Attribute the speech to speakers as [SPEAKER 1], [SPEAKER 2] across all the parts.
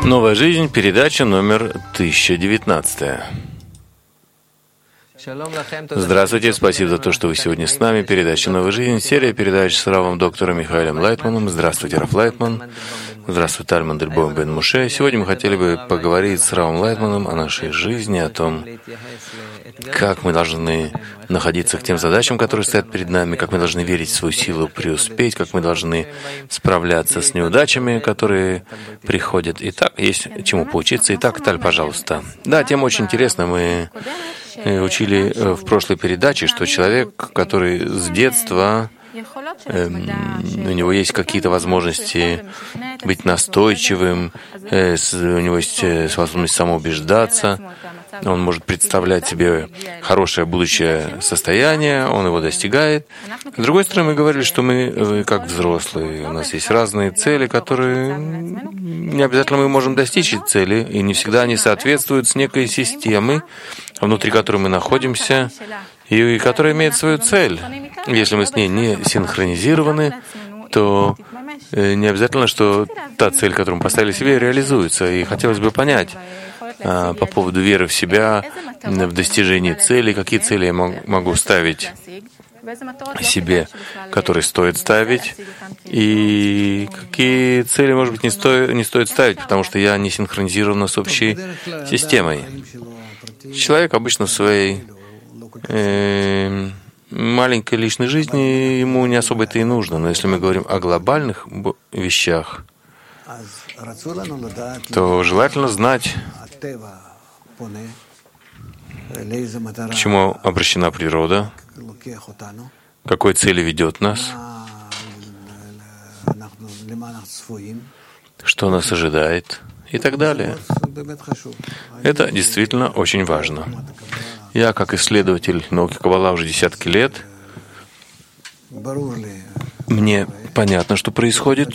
[SPEAKER 1] Новая жизнь, передача номер 1019. Здравствуйте, спасибо за то, что вы сегодня с нами. Передача «Новая жизнь», серия передач с Равом доктором Михаилом Лайтманом. Здравствуйте, Рав Лайтман. Здравствуйте, Таль Мандельбоум бен Муше. Сегодня мы хотели бы поговорить с Равом Лайтманом о нашей жизни, о том, как мы должны находиться к тем задачам, которые стоят перед нами, как мы должны верить в свою силу, преуспеть, как мы должны справляться с неудачами, которые приходят. Итак, есть чему поучиться. Итак, Таль, пожалуйста. Да, тема очень интересна. Мы учили в прошлой передаче, что человек, который с детства, у него есть какие-то возможности быть настойчивым, у него есть возможность самоубеждаться, он может представлять себе хорошее будущее состояние, он его достигает. С другой стороны, мы говорили, что мы, как взрослые, у нас есть разные цели, которые не обязательно мы можем достичь цели, и не всегда они соответствуют с некой системой, внутри которой мы находимся, и которая имеет свою цель. Если мы с ней не синхронизированы, то не обязательно, что та цель, которую мы поставили себе, реализуется. И хотелось бы понять по поводу веры в себя, в достижении цели, какие цели я могу ставить себе, которые стоит ставить, и какие цели, может быть, не стоит ставить, потому что я не синхронизирован с общей системой. Человек обычно в своей маленькой личной жизни, ему не особо это и нужно. Но если мы говорим о глобальных вещах, то желательно знать, к чему обращена природа, к какой цели ведет нас, что нас ожидает и так далее. Это действительно очень важно. Я, как исследователь науки Каббала уже десятки лет, мне понятно, что происходит.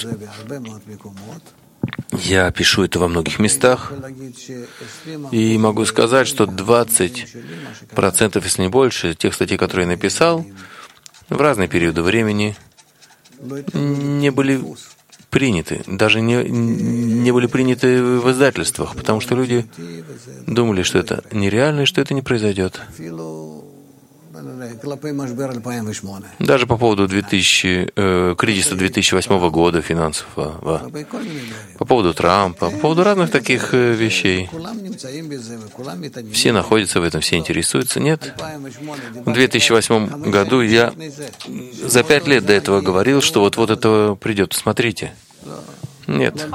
[SPEAKER 1] Я пишу это во многих местах. И могу сказать, что 20%, если не больше, тех статей, которые я написал, в разные периоды времени не были приняты, даже не были приняты в издательствах, потому что люди думали, что это нереально и что это не произойдет. Даже по поводу кризиса 2008 года финансового, по поводу Трампа, по поводу разных таких вещей. Все находятся в этом, все интересуются. Нет. В 2008 году я за 5 лет до этого говорил, что вот это придет. Смотрите. Нет.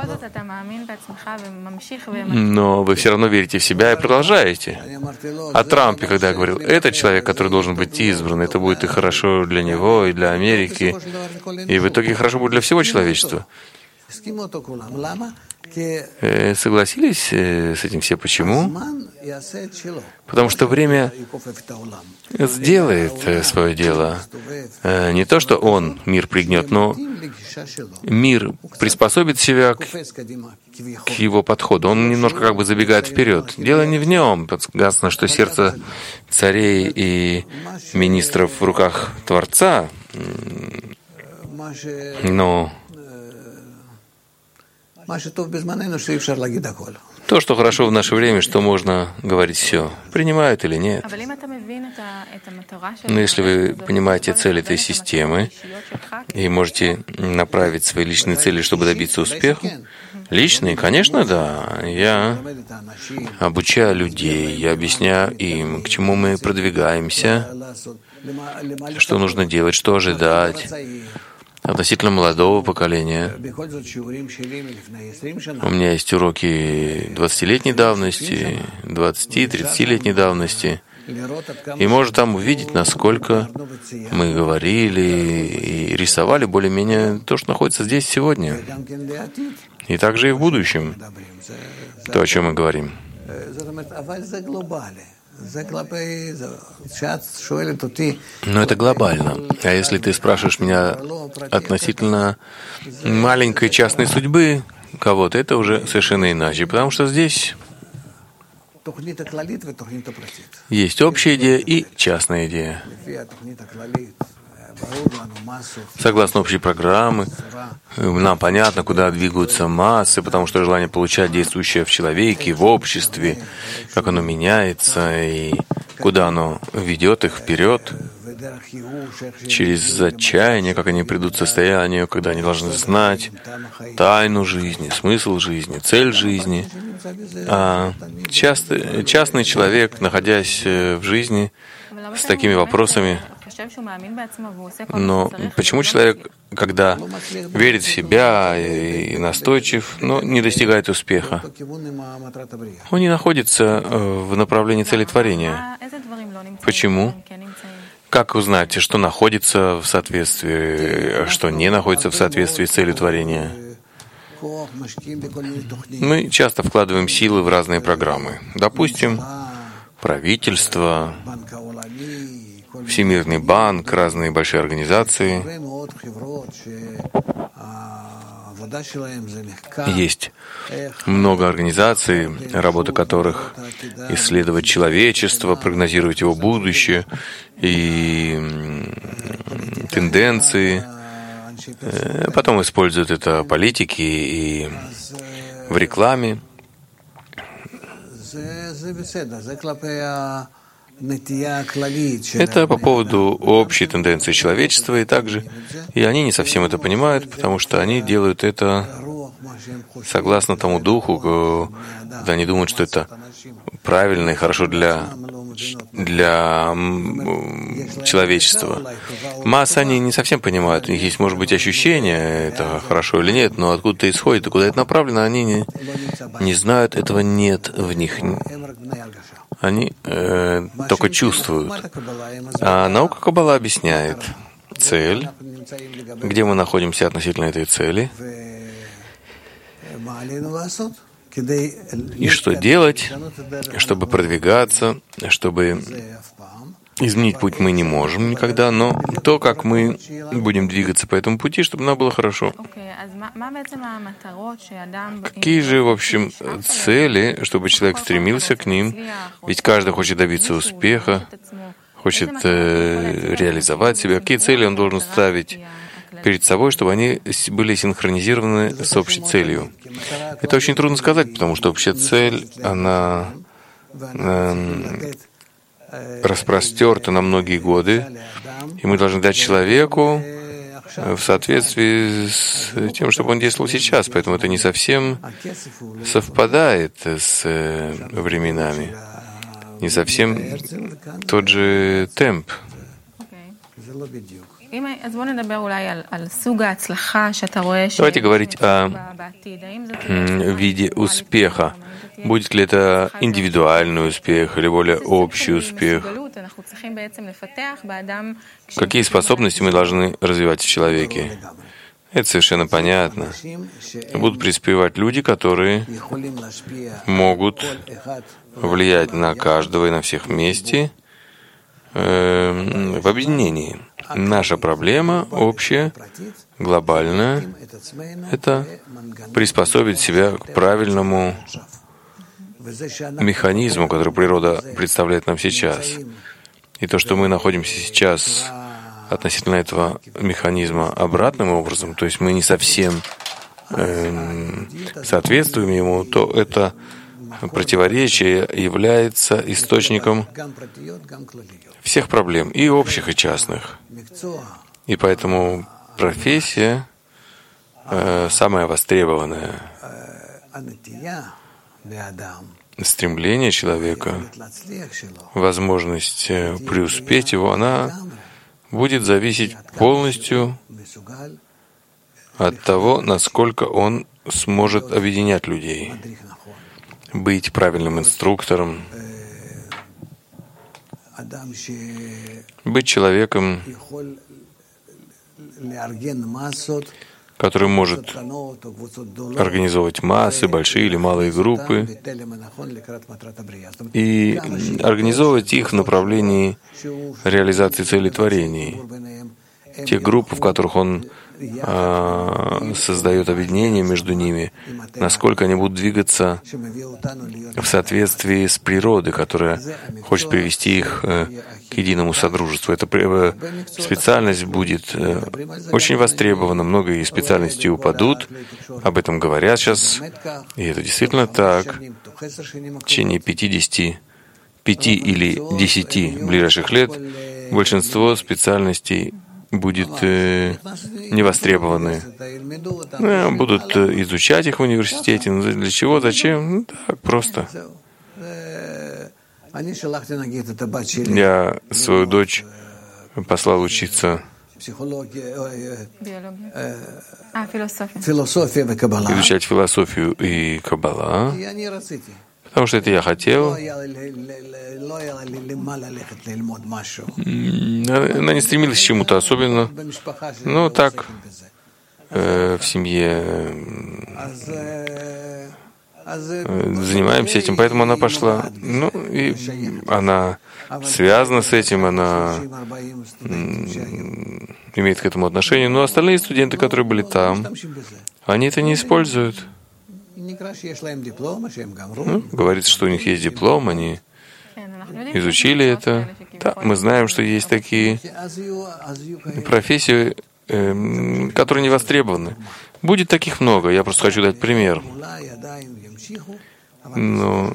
[SPEAKER 1] Но вы все равно верите в себя и продолжаете. О Трампе, когда я говорил, это человек, который должен быть избран, это будет и хорошо для него, и для Америки, и в итоге хорошо будет для всего человечества. Согласились с этим все. Почему? Потому что время сделает свое дело. Не то, что мир пригнет, но мир приспособит себя к его подходу. Он немножко как бы забегает вперед. Дело не в нем. Подсказано, что сердце царей и министров в руках Творца, но то, что хорошо в наше время, что можно говорить все, принимают или нет. Но если вы понимаете цель этой системы и можете направить свои личные цели, чтобы добиться успеха, личные, конечно, да. Я обучаю людей, я объясняю им, к чему мы продвигаемся, что нужно делать, что ожидать. Относительно молодого поколения. У меня есть уроки 20-летней давности, 20-30-летней давности. И можно там увидеть, насколько мы говорили и рисовали более-менее то, что находится здесь сегодня. И также и в будущем. То, о чем мы говорим. Но это глобально. А если ты спрашиваешь меня относительно маленькой частной судьбы кого-то, это уже совершенно иначе. Потому что здесь есть общая идея и частная идея. Согласно общей программе, нам понятно, куда двигаются массы, потому что желание получать действующее в человеке, в обществе, как оно меняется и куда оно ведет их вперед, через отчаяние, как они придут к состоянию, когда они должны знать тайну жизни, смысл жизни, цель жизни. А частный человек, находясь в жизни с такими вопросами, но почему человек, когда верит в себя и настойчив, но не достигает успеха? Он не находится в направлении цели творения. Почему? Как узнать, что находится в соответствии, что не находится в соответствии с целью творения? Мы часто вкладываем силы в разные программы. Допустим, правительство, Всемирный банк, разные большие организации. Есть много организаций, работа которых исследовать человечество, прогнозировать его будущее и тенденции. Потом используют это политики и в рекламе. Это по поводу общей тенденции человечества, и они не совсем это понимают, потому что они делают это согласно тому духу, когда они думают, что это правильно и хорошо для человечества. Массы они не совсем понимают, у них есть, может быть, ощущение, это хорошо или нет, но откуда это исходит и куда это направлено, они не знают, этого нет в них. Они только чувствуют. А наука Каббала объясняет цель, где мы находимся относительно этой цели, и что делать, чтобы продвигаться, чтобы изменить путь мы не можем никогда, но то, как мы будем двигаться по этому пути, чтобы нам было хорошо. Какие же, в общем, цели, чтобы человек стремился к ним? Ведь каждый хочет добиться успеха, хочет реализовать себя. Какие цели он должен ставить перед собой, чтобы они были синхронизированы с общей целью? Это очень трудно сказать, потому что общая цель, она распростерта на многие годы, и мы должны дать человеку в соответствии с тем, чтобы он действовал сейчас. Поэтому это не совсем совпадает с временами, не совсем тот же темп. Давайте говорить о виде успеха. Будет ли это индивидуальный успех или более общий успех? Какие способности мы должны развивать в человеке? Это совершенно понятно. Будут преуспевать люди, которые могут влиять на каждого и на всех вместе в объединении. Наша проблема общая, глобальная, это приспособить себя к правильному механизму, который природа представляет нам сейчас. И то, что мы находимся сейчас относительно этого механизма обратным образом, то есть мы не совсем соответствуем ему, то это противоречие является источником всех проблем, и общих, и частных. И поэтому профессия самая востребованная. Стремление человека, возможность преуспеть его, она будет зависеть полностью от того, насколько он сможет объединять людей, быть правильным инструктором, быть человеком, который может организовать массы, большие или малые группы, и организовывать их в направлении реализации целей творений. те группы, в которых он создает объединение между ними, насколько они будут двигаться в соответствии с природой, которая хочет привести их к единому содружеству. Эта специальность будет очень востребована, многие специальности упадут, об этом говорят сейчас, и это действительно так. В течение 5 или 10 ближайших лет большинство специальностей будет не востребованы. Будут изучать их в университете. Для чего? Зачем? Так, просто. Я свою дочь послал учиться изучать философию и каббала, потому что это я хотел. Она не стремилась к чему-то особенно. Но так, в семье занимаемся этим, поэтому она пошла. Ну, и она связана с этим, она имеет к этому отношение. Но остальные студенты, которые были там, они это не используют. Говорится, что у них есть диплом, они изучили это. Да, мы знаем, что есть такие профессии, которые не востребованы. Будет таких много. Я просто хочу дать пример. Но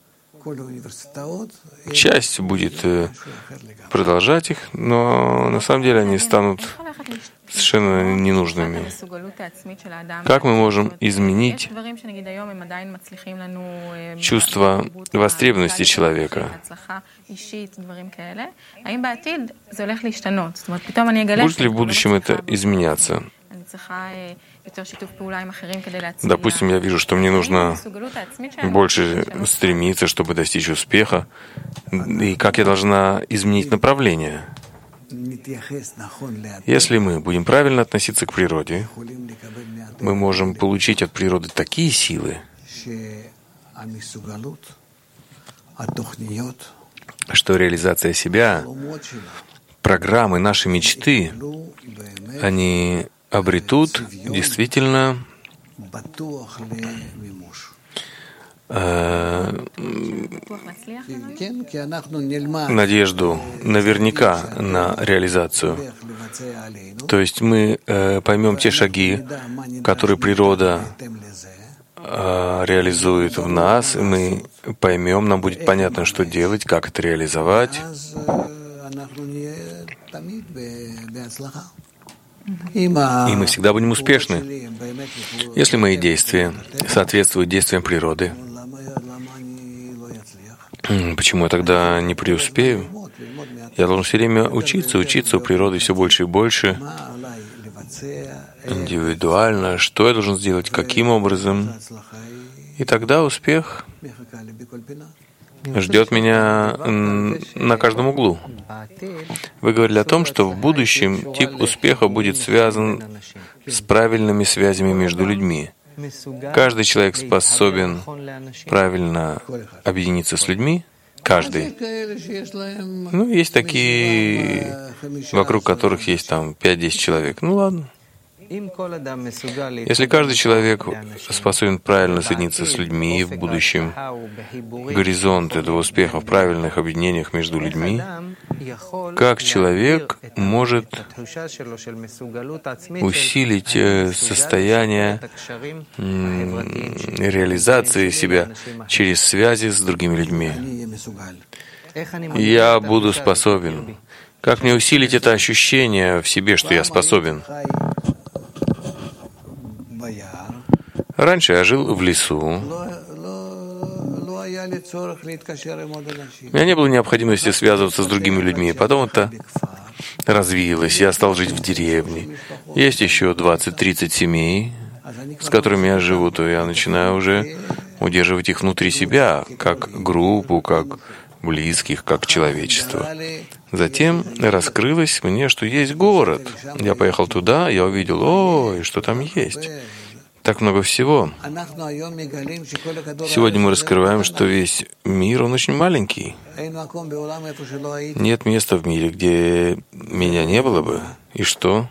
[SPEAKER 1] часть будет продолжать их, но на самом деле они станут совершенно ненужными. Как мы можем изменить чувство востребованности человека? Будет ли в будущем это изменяться? Допустим, я вижу, что мне нужно больше стремиться, чтобы достичь успеха. И как я должна изменить направление? Если мы будем правильно относиться к природе, мы можем получить от природы такие силы, что реализация себя, программы, наши мечты, они обретут действительно надежду наверняка на реализацию. То есть мы поймем те шаги, которые природа реализует в нас, и мы поймем, нам будет понятно, что делать, как это реализовать. И мы всегда будем успешны. Если мои действия соответствуют действиям природы, почему я тогда не преуспею? Я должен все время учиться у природы все больше и больше, индивидуально, что я должен сделать, каким образом. И тогда успех ждет меня на каждом углу. Вы говорили о том, что в будущем тип успеха будет связан с правильными связями между людьми. Каждый человек способен правильно объединиться с людьми. Каждый. Ну, есть такие, вокруг которых есть там 5-10 человек. Ну ладно. Если каждый человек способен правильно соединиться с людьми в будущем, горизонт этого успеха в правильных объединениях между людьми, как человек может усилить состояние реализации себя через связи с другими людьми? Я буду способен. Как мне усилить это ощущение в себе, что я способен? Раньше я жил в лесу. У меня не было необходимости связываться с другими людьми. Потом это развилось. Я стал жить в деревне. Есть еще 20-30 семей, с которыми я живу, то я начинаю уже удерживать их внутри себя, как группу, как близких, как человечество. Затем раскрылось мне, что есть город. Я поехал туда, я увидел, ой, что там есть. Так много всего. Сегодня мы раскрываем, что весь мир, он очень маленький. Нет места в мире, где меня не было бы. И что?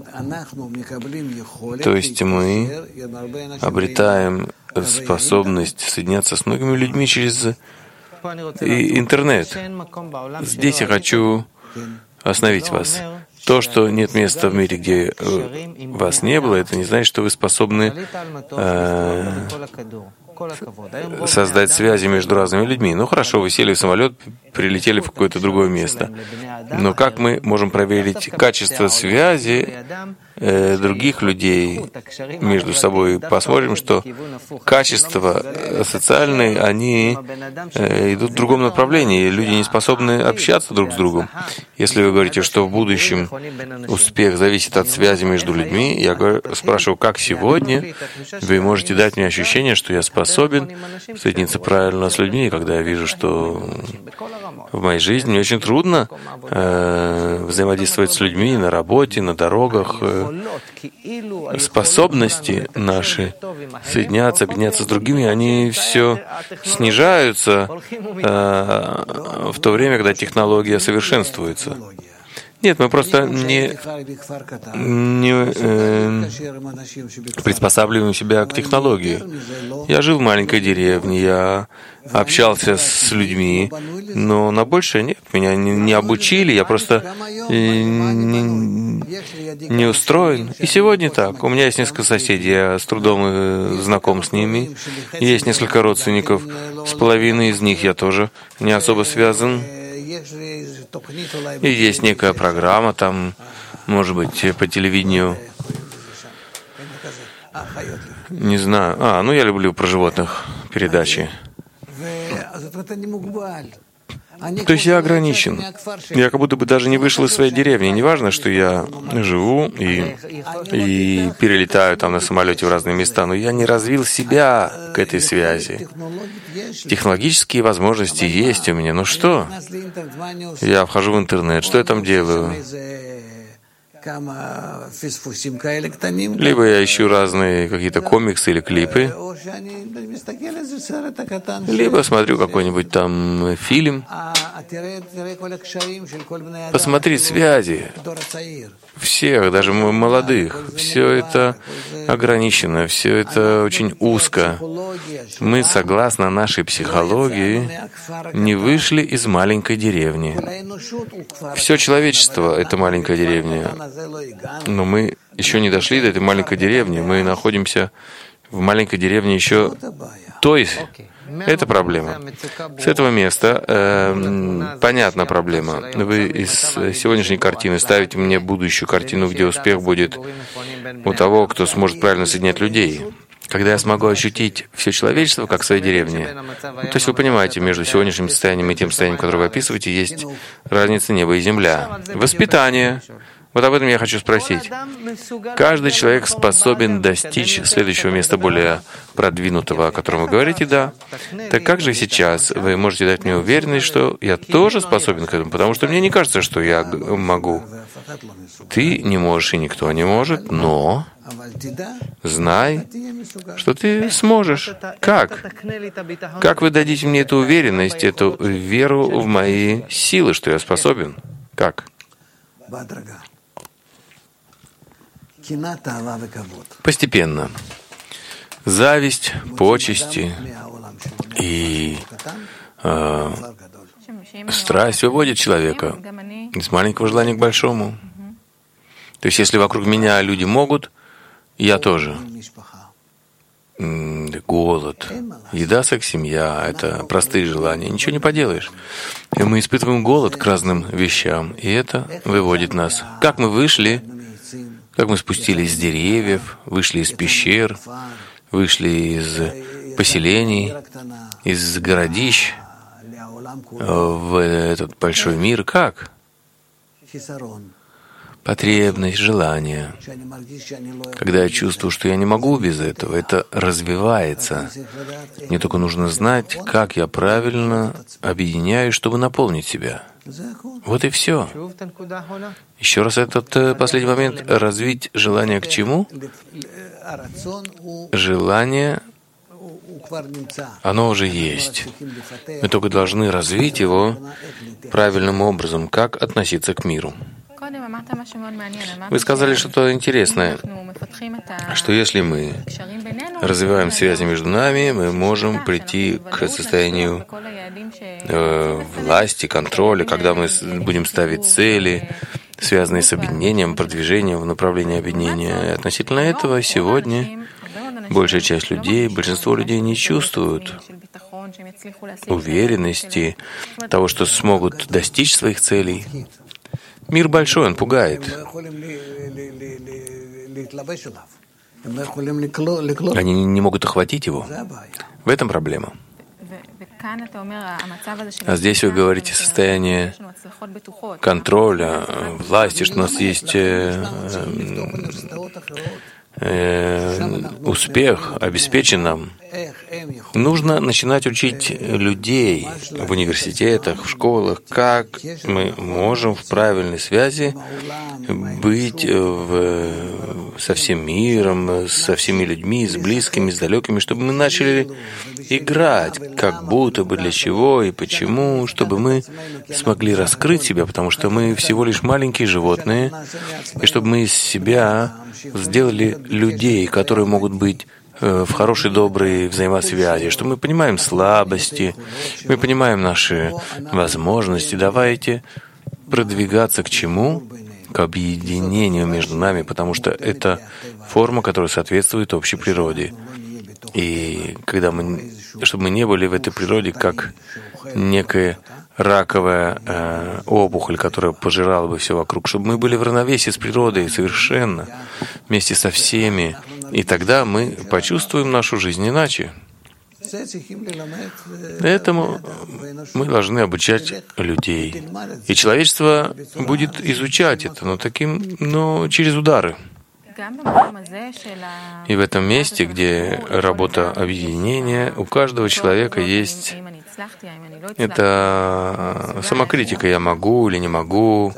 [SPEAKER 1] То есть мы обретаем способность соединяться с многими людьми через интернет. Здесь я хочу остановить вас. То, что нет места в мире, где вас не было, это не значит, что вы способны создать связи между разными людьми. Ну хорошо, вы сели в самолет, прилетели в какое-то другое место. Но как мы можем проверить качество связи других людей между собой? Посмотрим, что качества социальные, они идут в другом направлении. Люди не способны общаться друг с другом. Если вы говорите, что в будущем успех зависит от связи между людьми, я спрашиваю, как сегодня вы можете дать мне ощущение, что я способен соединиться правильно с людьми, когда я вижу, что в моей жизни мне очень трудно взаимодействовать с людьми на работе, на дорогах. Способности наши соединяться, объединяться с другими, они все снижаются в то время, когда технология совершенствуется. Нет, мы просто не приспосабливаем себя к технологии. Я жил в маленькой деревне, я общался с людьми, но на большее нет. Меня не обучили, я просто не устроен. И сегодня так. У меня есть несколько соседей, я с трудом знаком с ними. Есть несколько родственников, с половиной из них я тоже не особо связан. И есть некая программа, там, может быть, по телевидению. Не знаю. Ну я люблю про животных передачи. То есть я ограничен. Я как будто бы даже не вышел из своей деревни. Неважно, что я живу и перелетаю там на самолете в разные места, но я не развил себя к этой связи. Технологические возможности есть у меня. Ну что? Я вхожу в интернет. Что я там делаю? Либо я ищу разные какие-то комиксы или клипы, либо смотрю какой-нибудь там фильм. Посмотри связи всех, даже молодых. Все это ограничено, все это очень узко. Мы, согласно нашей психологии, не вышли из маленькой деревни. Все человечество — это маленькая деревня. Но мы еще не дошли до этой маленькой деревни. Мы находимся в маленькой деревне еще. То есть, это проблема. С этого места понятна проблема. Вы из сегодняшней картины ставите мне будущую картину, где успех будет у того, кто сможет правильно соединять людей. Когда я смогу ощутить все человечество, как в своей деревне. То есть вы понимаете, между сегодняшним состоянием и тем состоянием, которое вы описываете, есть разница неба и земля. Воспитание. Вот об этом я хочу спросить. Каждый человек способен достичь следующего места более продвинутого, о котором вы говорите, да. Так как же сейчас вы можете дать мне уверенность, что я тоже способен к этому? Потому что мне не кажется, что я могу. Ты не можешь, и никто не может, но знай, что ты сможешь. Как? Как вы дадите мне эту уверенность, эту веру в мои силы, что я способен? Как? Постепенно. Зависть, почести и страсть выводит человека из маленького желания к большому. То есть, если вокруг меня люди могут, я тоже. Голод, еда, секс, семья — это простые желания, ничего не поделаешь. И мы испытываем голод к разным вещам, и это выводит нас. Как мы вышли, как мы спустились с деревьев, вышли из пещер, вышли из поселений, из городищ в этот большой мир. Как? Потребность, желание. Когда я чувствую, что я не могу без этого, это развивается. Мне только нужно знать, как я правильно объединяю, чтобы наполнить себя. Вот и все. Еще раз этот последний момент. Развить желание к чему? Желание, оно уже есть. Мы только должны развить его правильным образом, как относиться к миру. Вы сказали что-то интересное, что если мы развиваем связи между нами, мы можем прийти к состоянию власти, контроля, когда мы будем ставить цели, связанные с объединением, продвижением в направлении объединения. И относительно этого сегодня большая часть людей, большинство людей не чувствуют уверенности того, что смогут достичь своих целей. Мир большой, он пугает. Они не могут охватить его. В этом проблема. А здесь вы говорите состояние контроля, власти, что у нас есть успех обеспечен нам. Нужно начинать учить людей в университетах, в школах, как мы можем в правильной связи быть со всем миром, со всеми людьми, с близкими, с далекими, чтобы мы начали играть, как будто бы для чего и почему, чтобы мы смогли раскрыть себя, потому что мы всего лишь маленькие животные, и чтобы мы из себя сделали людей, которые могут быть в хорошей, доброй взаимосвязи, что мы понимаем слабости, мы понимаем наши возможности. Давайте продвигаться к чему? К объединению между нами, потому что это форма, которая соответствует общей природе. И чтобы мы не были в этой природе как некая раковая опухоль, которая пожирала бы все вокруг, чтобы мы были в равновесии с природой совершенно, вместе со всеми, и тогда мы почувствуем нашу жизнь иначе. Этому мы должны обучать людей. И человечество будет изучать это, но через удары. И в этом месте, где работа объединения, у каждого человека есть это самокритика. Я могу или не могу.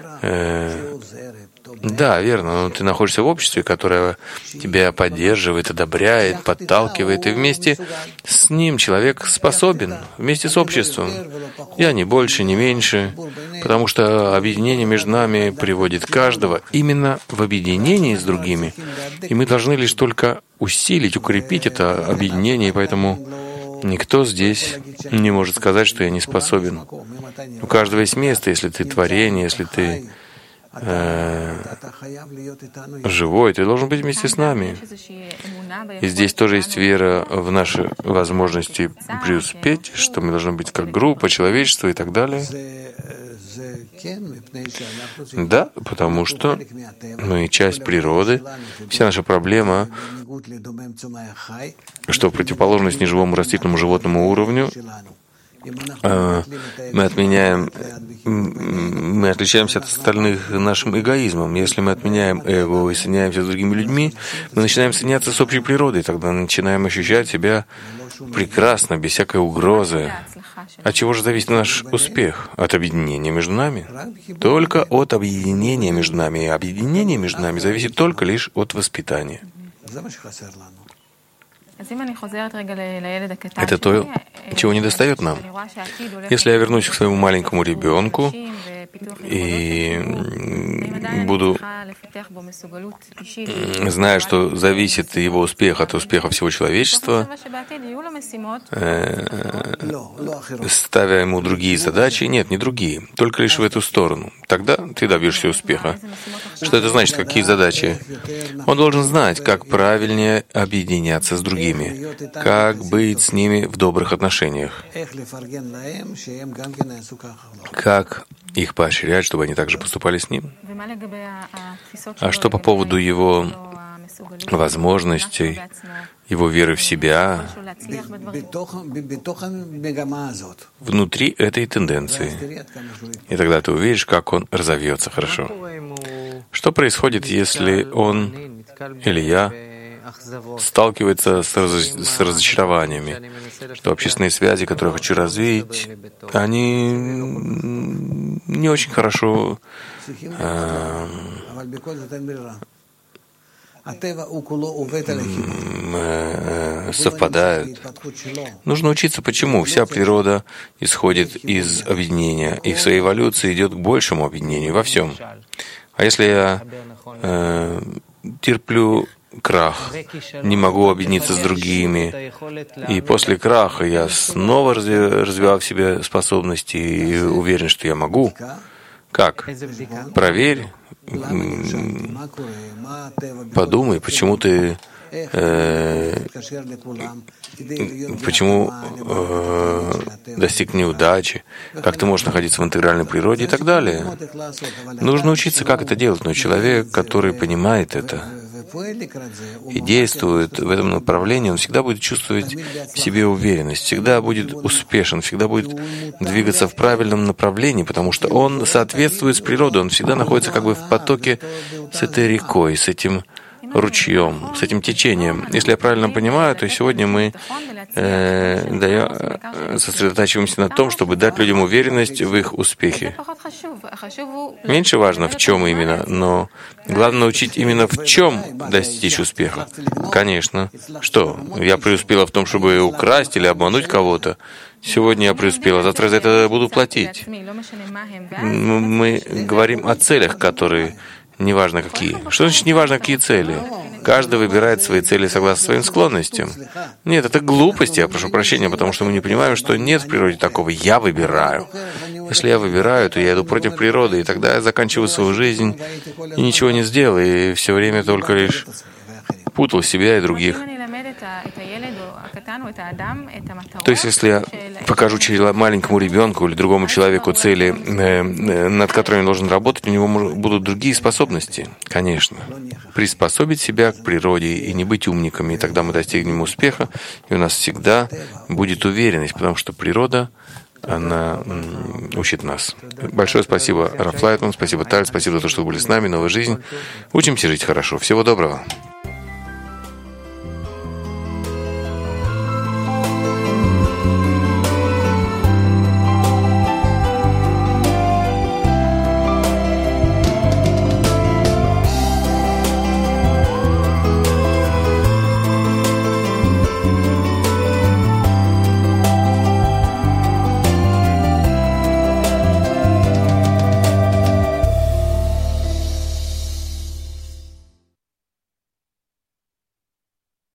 [SPEAKER 1] Да, верно, но ты находишься в обществе, которое тебя поддерживает, одобряет, подталкивает, и вместе с ним человек способен, вместе с обществом. Я не больше, не меньше, потому что объединение между нами приводит каждого именно в объединении с другими. И мы должны лишь только усилить, укрепить это объединение, и поэтому никто здесь не может сказать, что я не способен. У каждого есть место, если ты творение, если ты живой, ты должен быть вместе с нами. И здесь тоже есть вера в наши возможности преуспеть, что мы должны быть как группа, человечество и так далее. Да, потому что мы часть природы. Вся наша проблема, что в противоположность неживому растительному животному уровню, мы отличаемся от остальных нашим эгоизмом. Если мы отменяем эго и соединяемся с другими людьми, мы начинаем соединяться с общей природой, тогда начинаем ощущать себя прекрасно, без всякой угрозы. От чего же зависит наш успех? От объединения между нами? Только от объединения между нами. И объединение между нами зависит только лишь от воспитания. Это то, чего недостает нам. Если я вернусь к своему маленькому ребенку и буду, зная, что зависит его успех от успеха всего человечества, ставя ему другие задачи, нет, не другие, только лишь в эту сторону, тогда ты добьешься успеха. Что это значит? Какие задачи? Он должен знать, как правильнее объединяться с другими, как быть с ними в добрых отношениях, как их поощрять, чтобы они также поступали с ним. А что по поводу его возможностей, его веры в себя, внутри этой тенденции? И тогда ты увидишь, как он разовьется хорошо. Что происходит, если он или я сталкивается с разочарованиями, что общественные связи, которые я хочу развить, они не очень хорошо совпадают. Нужно учиться, почему вся природа исходит из объединения, и в своей эволюции идет к большему объединению во всем. А если я терплю крах, не могу объединиться с другими, и после краха я снова развиваю в себе способности и уверен, что я могу. Как? Проверь, подумай, почему ты достиг неудачи, как ты можешь находиться в интегральной природе и так далее. Нужно учиться, как это делать, но человек, который понимает это и действует в этом направлении, он всегда будет чувствовать в себе уверенность, всегда будет успешен, всегда будет двигаться в правильном направлении, потому что он соответствует с природой, он всегда находится как бы в потоке с этой рекой, с этим ручьем, с этим течением. Если я правильно понимаю, то сегодня мы сосредотачиваемся на том, чтобы дать людям уверенность в их успехе. Меньше важно, в чем именно, но главное научить именно в чем достичь успеха. Конечно. Что? Я преуспела в том, чтобы украсть или обмануть кого-то. Сегодня я преуспела, завтра за это буду платить. Мы говорим о целях, которые неважно какие. Что значит неважно какие цели? Каждый выбирает свои цели согласно своим склонностям. Нет, это глупость, я прошу прощения, потому что мы не понимаем, что нет в природе такого «я выбираю». Если я выбираю, то я иду против природы, и тогда я заканчиваю свою жизнь и ничего не сделал, и все время только лишь путал себя и других. То есть, если я покажу маленькому ребенку или другому человеку цели, над которыми он должен работать, у него будут другие способности, конечно. Приспособить себя к природе и не быть умниками, и тогда мы достигнем успеха, и у нас всегда будет уверенность, потому что природа, она учит нас. Большое спасибо, Раф Лайтман, спасибо, Таль, спасибо за то, что вы были с нами, новая жизнь. Учимся жить хорошо. Всего доброго.